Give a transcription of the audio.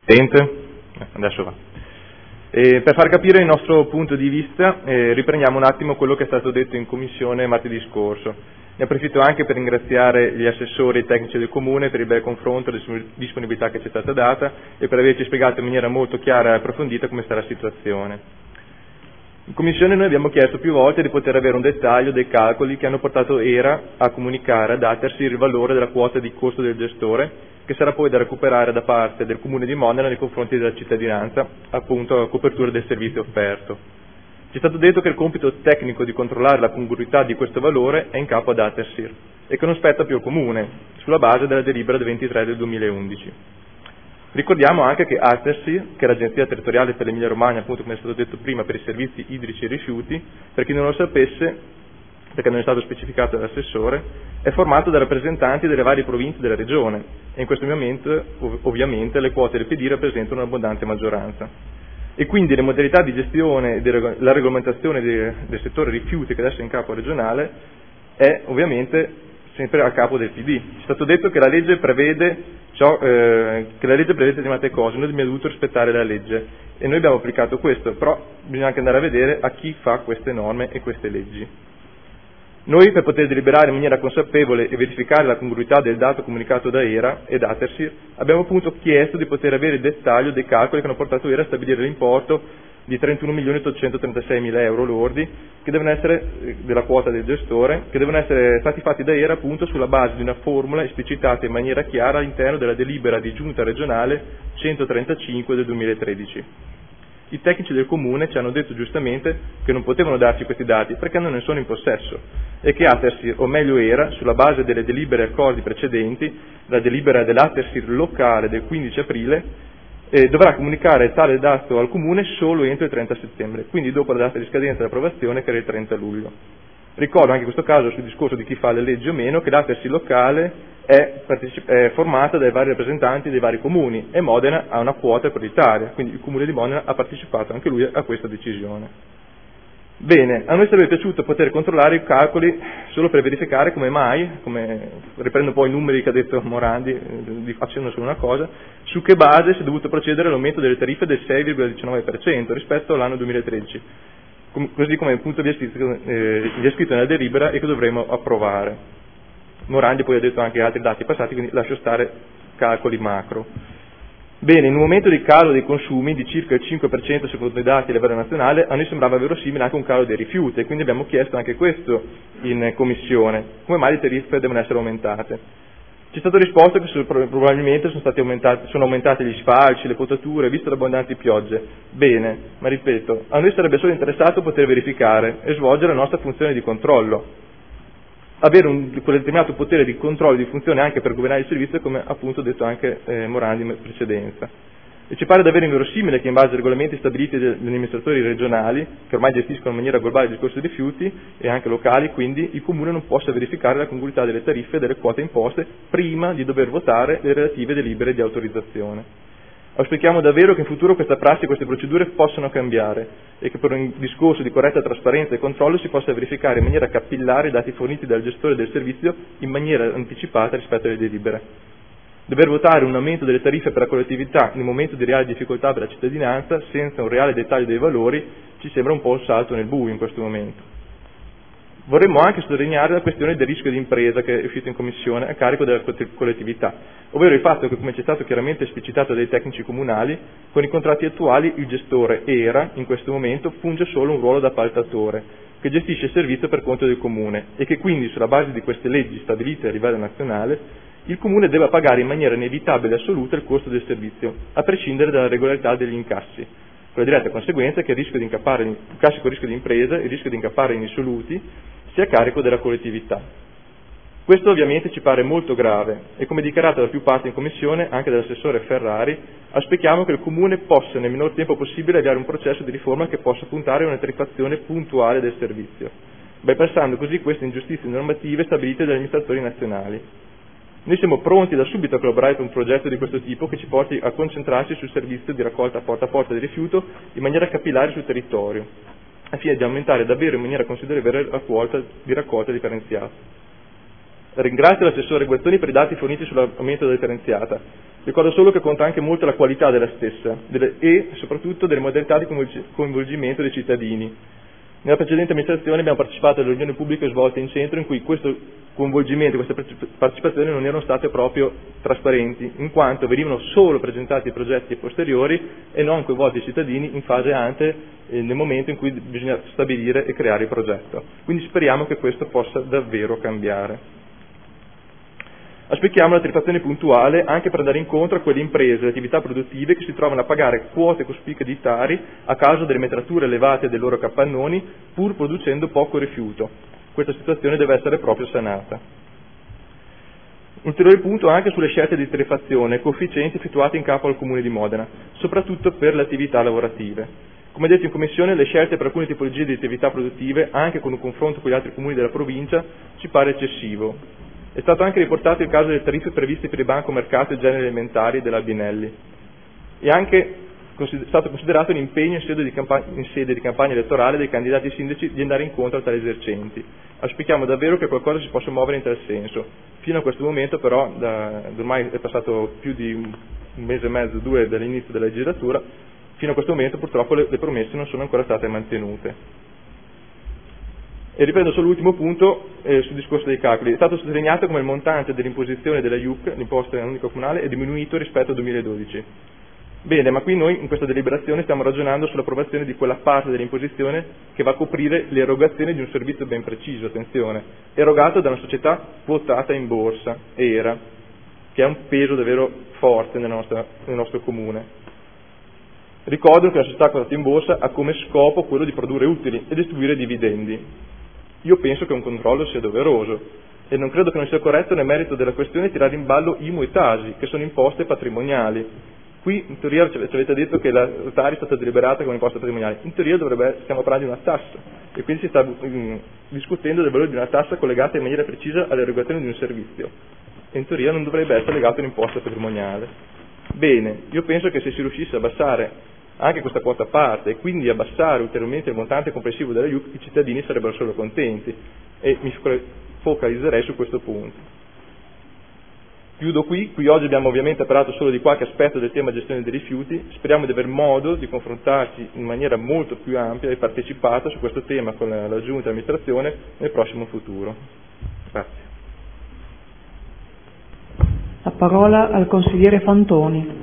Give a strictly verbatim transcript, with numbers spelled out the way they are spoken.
Presidente, adesso va. E per far capire il nostro punto di vista, eh, riprendiamo un attimo quello che è stato detto in commissione martedì scorso. Ne approfitto anche per ringraziare gli assessori e tecnici del Comune per il bel confronto e la disponibilità che ci è stata data e per averci spiegato in maniera molto chiara e approfondita come sta la situazione. In commissione noi abbiamo chiesto più volte di poter avere un dettaglio dei calcoli che hanno portato ERA a comunicare ad Atersir il valore della quota di costo del gestore, che sarà poi da recuperare da parte del Comune di Modena nei confronti della cittadinanza, appunto a copertura del servizio offerto. Ci è stato detto che il compito tecnico di controllare la congruità di questo valore è in capo ad Atersir e che non spetta più al Comune, sulla base della delibera del ventitré del duemilaundici. Ricordiamo anche che Atersir, che è l'agenzia territoriale per l'Emilia Romagna, appunto come è stato detto prima, per i servizi idrici e rifiuti, per chi non lo sapesse, perché non è stato specificato dall'assessore, è formato da rappresentanti delle varie province della regione e in questo momento ov- ovviamente le quote del P D rappresentano un'abbondante maggioranza. E quindi le modalità di gestione e la regolamentazione de- del settore rifiuti che adesso è in capo regionale è ovviamente sempre a capo del P D. Ci è stato detto che la legge prevede ciò, eh, che la legge prevede determinate cose, noi abbiamo dovuto rispettare la legge e noi abbiamo applicato questo, però bisogna anche andare a vedere a chi fa queste norme e queste leggi. Noi, per poter deliberare in maniera consapevole e verificare la congruità del dato comunicato da ERA ed Atersir, abbiamo appunto chiesto di poter avere il dettaglio dei calcoli che hanno portato ERA a stabilire l'importo di trentuno milioni ottocentotrentasei mila euro lordi che devono essere della quota del gestore, che devono essere stati fatti da ERA appunto sulla base di una formula esplicitata in maniera chiara all'interno della delibera di giunta regionale centotrentacinque del duemilatredici. I tecnici del Comune ci hanno detto giustamente che non potevano darci questi dati perché non ne sono in possesso e che Atersir, o meglio ERA, sulla base delle delibere e accordi precedenti, la delibera dell'Atersir locale del quindici aprile, eh, dovrà comunicare tale dato al Comune solo entro il trenta settembre, quindi dopo la data di scadenza dell'approvazione che era il trenta luglio. Ricordo anche in questo caso, sul discorso di chi fa le leggi o meno, che l'Atersir locale è, particip- è formata dai vari rappresentanti dei vari comuni e Modena ha una quota prioritaria, quindi il Comune di Modena ha partecipato anche lui a questa decisione. Bene, a noi sarebbe piaciuto poter controllare i calcoli solo per verificare come mai, come riprendo poi i numeri che ha detto Morandi, eh, facendo solo una cosa, su che base si è dovuto procedere all'aumento delle tariffe del sei virgola diciannove per cento rispetto all'anno duemilatredici, com- così come appunto vi è scritto, eh, vi è scritto nella delibera e che dovremo approvare. Morandi poi ha detto anche altri dati passati, quindi lascio stare calcoli macro. Bene, in un momento di calo dei consumi di circa il cinque per cento secondo i dati a livello nazionale, a noi sembrava verosimile anche un calo dei rifiuti e quindi abbiamo chiesto anche questo in commissione, come mai le tariffe devono essere aumentate. Ci è stato risposto che probabilmente sono stati aumentati, sono aumentati gli sfalci, le potature, visto le abbondanti piogge. Bene, ma ripeto, a noi sarebbe solo interessato poter verificare e svolgere la nostra funzione di controllo, avere un quel determinato potere di controllo di funzione anche per governare il servizio, come appunto detto anche eh, Morandi in precedenza. E ci pare davvero inverosimile che in base ai regolamenti stabiliti dagli amministratori regionali, che ormai gestiscono in maniera globale il discorso dei rifiuti e anche locali, quindi il Comune non possa verificare la congruità delle tariffe e delle quote imposte prima di dover votare le relative delibere di autorizzazione. Auspichiamo davvero che in futuro questa prassi e queste procedure possano cambiare e che per un discorso di corretta trasparenza e controllo si possa verificare in maniera capillare i dati forniti dal gestore del servizio in maniera anticipata rispetto alle delibere. Dover votare un aumento delle tariffe per la collettività in un momento di reale difficoltà per la cittadinanza senza un reale dettaglio dei valori ci sembra un po' un salto nel buio in questo momento. Vorremmo anche sottolineare la questione del rischio di impresa che è uscito in commissione a carico della collettività, ovvero il fatto che, come ci è stato chiaramente esplicitato dai tecnici comunali, con i contratti attuali il gestore ERA in questo momento funge solo un ruolo da appaltatore, che gestisce il servizio per conto del Comune e che quindi sulla base di queste leggi stabilite a livello nazionale il Comune deve pagare in maniera inevitabile e assoluta il costo del servizio, a prescindere dalla regolarità degli incassi. Con la diretta conseguenza che il rischio di incappare, il classico rischio di impresa, il rischio di incappare in insoluti, sia a carico della collettività. Questo ovviamente ci pare molto grave e, come dichiarato da più parti in commissione, anche dall'assessore Ferrari, auspichiamo che il Comune possa nel minor tempo possibile avviare un processo di riforma che possa puntare a una tariffazione puntuale del servizio, bypassando così queste ingiustizie normative stabilite dagli amministratori nazionali. Noi siamo pronti da subito a collaborare per un progetto di questo tipo che ci porti a concentrarci sul servizio di raccolta porta a porta del rifiuto in maniera capillare sul territorio, al fine di aumentare davvero in maniera considerevole la quota di raccolta differenziata. Ringrazio l'assessore Guettoni per i dati forniti sull'aumento della differenziata. Ricordo solo che conta anche molto la qualità della stessa delle, e soprattutto delle modalità di coinvolgimento dei cittadini. Nella precedente amministrazione abbiamo partecipato alle riunioni pubbliche svolte in centro in cui questo coinvolgimento, queste partecipazioni non erano state proprio trasparenti, in quanto venivano solo presentati i progetti posteriori e non coinvolti i cittadini in fase ante eh, nel momento in cui bisogna stabilire e creare il progetto. Quindi speriamo che questo possa davvero cambiare. Auspichiamo la triplazione puntuale anche per andare incontro a quelle imprese e le attività produttive che si trovano a pagare quote cospicue di Tari a causa delle metrature elevate dei loro capannoni, pur producendo poco rifiuto. Questa situazione deve essere proprio sanata. Ulteriore punto anche sulle scelte di tariffazione e coefficienti effettuati in capo al Comune di Modena, soprattutto per le attività lavorative. Come detto in Commissione, le scelte per alcune tipologie di attività produttive, anche con un confronto con gli altri comuni della provincia, ci pare eccessivo. È stato anche riportato il caso delle tariffe previste per il banco mercato e generi alimentari dell'Albinelli. È anche consider- stato considerato un impegno in sede, di campagna, in sede di campagna elettorale dei candidati sindaci di andare incontro a tali esercenti. Auspichiamo davvero che qualcosa si possa muovere in tal senso. Fino a questo momento però, da, ormai è passato più di un mese e mezzo, due dall'inizio della legislatura, fino a questo momento purtroppo le, le promesse non sono ancora state mantenute. E riprendo solo l'ultimo punto eh, sul discorso dei calcoli. È stato sottolineato come il montante dell'imposizione della I U C, l'imposta unica comunale, è diminuito rispetto al duemiladodici. Bene, ma qui noi in questa deliberazione stiamo ragionando sull'approvazione di quella parte dell'imposizione che va a coprire l'erogazione di un servizio ben preciso, attenzione, erogato da una società quotata in borsa, E R A, che ha un peso davvero forte nella nostra, nel nostro comune. Ricordo che la società quotata in borsa ha come scopo quello di produrre utili e distribuire dividendi. Io penso che un controllo sia doveroso e non credo che non sia corretto nel merito della questione tirare in ballo I M U e Tasi, che sono imposte patrimoniali. Qui in teoria ci avete detto che la Tari è stata deliberata come imposta patrimoniale, in teoria dovrebbe, stiamo parlando di una tassa e quindi si sta mh, discutendo del valore di una tassa collegata in maniera precisa all'erogazione di un servizio e in teoria non dovrebbe essere legata all'imposta patrimoniale. Bene, io penso che se si riuscisse a abbassare anche questa quota a parte e quindi abbassare ulteriormente il montante complessivo della I U C, i cittadini sarebbero solo contenti e mi focalizzerei su questo punto. Chiudo qui, qui oggi abbiamo ovviamente parlato solo di qualche aspetto del tema gestione dei rifiuti, speriamo di aver modo di confrontarci in maniera molto più ampia e partecipata su questo tema con la, la Giunta e l'amministrazione nel prossimo futuro. Grazie. La parola al consigliere Fantoni.